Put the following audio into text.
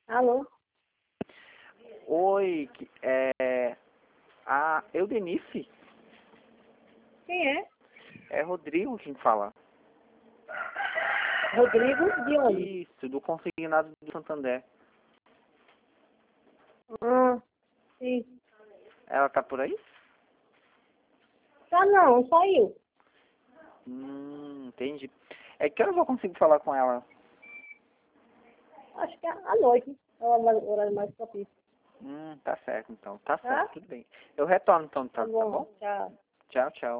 Alô? Oi, a Eudenice? Quem é? É Rodrigo quem fala. Rodrigo de onde? Isso, do Consignado do Santander. Ah, sim. Ela tá por aí? Tá não, saiu. Entendi. É que horas eu consigo falar com ela? Acho que é à noite. É o horário mais propício. Tá certo então. Tá Tá? certo, tudo bem. Eu retorno então, Tá tá bom? bom, tchau. Tchau, tchau.